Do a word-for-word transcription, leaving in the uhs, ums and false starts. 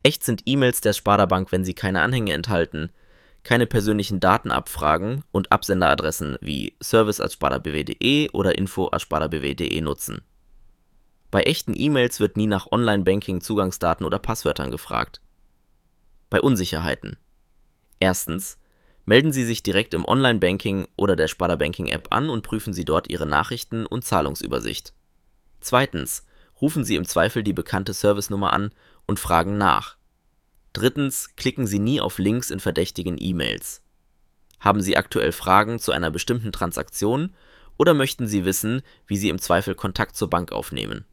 Echt sind E-Mails der Sparda-Bank, wenn sie keine Anhänge enthalten, keine persönlichen Daten abfragen und Absenderadressen wie service at sparbw punkt de oder info at sparbw punkt de nutzen. Bei echten E-Mails wird nie nach Online-Banking-Zugangsdaten oder Passwörtern gefragt. Bei Unsicherheiten: Erstens, melden Sie sich direkt im Online-Banking oder der Sparda Banking-App an und prüfen Sie dort Ihre Nachrichten und Zahlungsübersicht. Zweitens, rufen Sie im Zweifel die bekannte Servicenummer an und fragen nach. Drittens, klicken Sie nie auf Links in verdächtigen E-Mails. Haben Sie aktuell Fragen zu einer bestimmten Transaktion oder möchten Sie wissen, wie Sie im Zweifel Kontakt zur Bank aufnehmen?